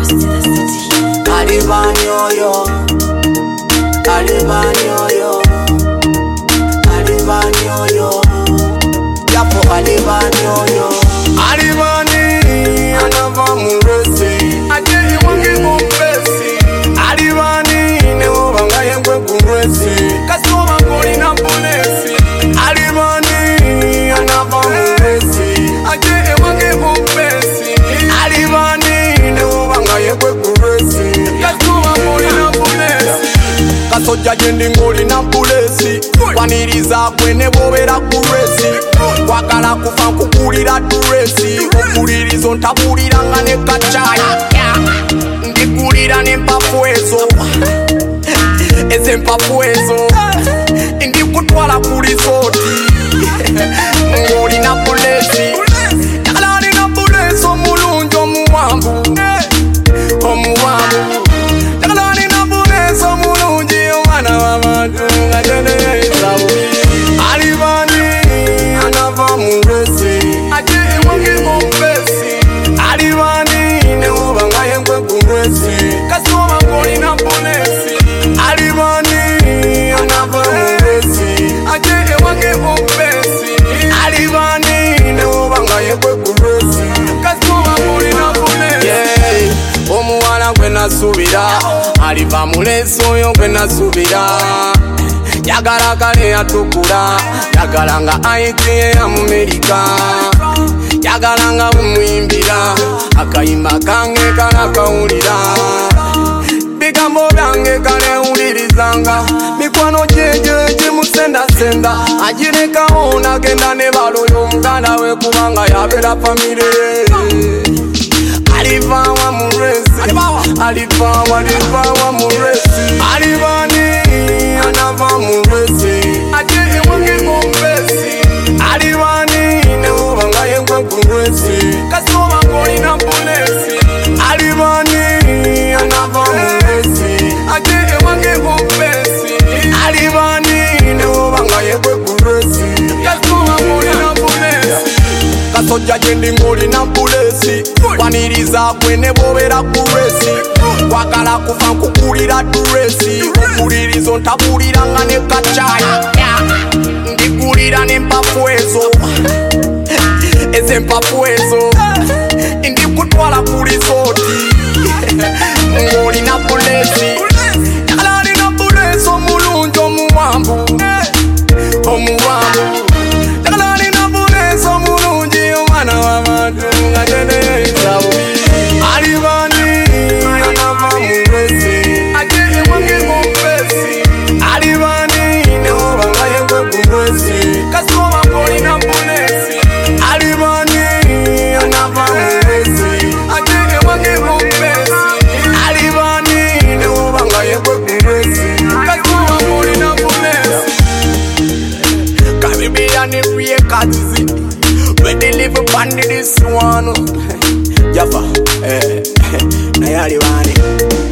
Alibanyoyo, Alibanyoyo, Alibanyoyo, Yapo Alibanyoyo, Alibani, anava muresi, ajeli wangi mumpesi, Alibani, newo bangaye ngwe kumwesi, kasoma ngoli na polesi, Alibani, anava muresi, ajeli wangi mumpesi, Alibani, newo bangaye ngwe kumwesi, kasoma ngoli na polesi, kasoja jendi ngoli na polesi, kwaniriza kwene bobera kuresi, wakala kufa kukulira duresi, okulirizo ntabulira nga ne kachaya, ndikulira ne mpafu ezo, eze mpafu ezo, ndikutwala ku resort, ngoli na polesi, alali na polesi omulungi omuwanvu, omuwanvu, alali na polesi omulungi omwana w'abantu nga teneyezabu, Alibani anava muresi, ajeli wangi mumpesi, Alibani newo bangaye ngwe kumwesi, kasoma ngoli na polesi, Alibani anava muresi, ajeli wangi mumpesi, Alibani newo bangaye ngwe kumwesi, kasoma ngoli na polesi. Omuwala gwe nasubira, aliva mulesi oyo gwe nasubira, yagala kale yatukula, yagala nga ayikiye ya Amerika, yagala nga bumuyimbira, akayimba kange kala kawulira, bigambo byange kale wulirizanga, mikwano jeje jimusendasenda, agirekawo nagenda ne baloyo omuganda we kubanga yabera famire. Alivawa muresi, alivawa muresi, Alibani anava muresi, ajeli wangi mumpesi, Alibani newo bangaye ngwe kumwesi, kasoma ngoli na polesi, Alibani anava muresi, ajeli wangi mumpesi, Alibani newo bangaye ngwe kumwesi, kasoma ngoli na polesi, kasoja jendi ngoli na polesi, kwaniriza kwene bobera kuresi, wakala kufa kukulira duresi, okulirizo ntabulira nga ne kachaya, ndikulira ne mpafu ezo, eze mpafu ezo, ndikutwala ku resort, ngoli na polesi, alali na polesi omulungi omuwanvu, omuwanvu, alali na polesi omulungi omwana w'abantu nga teneyezabu, Alibani anava muresi, ajeli wangi mumpesi, Alibani newo bangaye ngwe kumwesi, kasoma ngoli na polesi, Alibani anava muresi, ajeli wangi mumpesi, Alibani newo bangaye ngwe kumwesi, kasoma ngoli na polesi. Caribbean Records, we deliver band this one, Jaffa, na yali wani.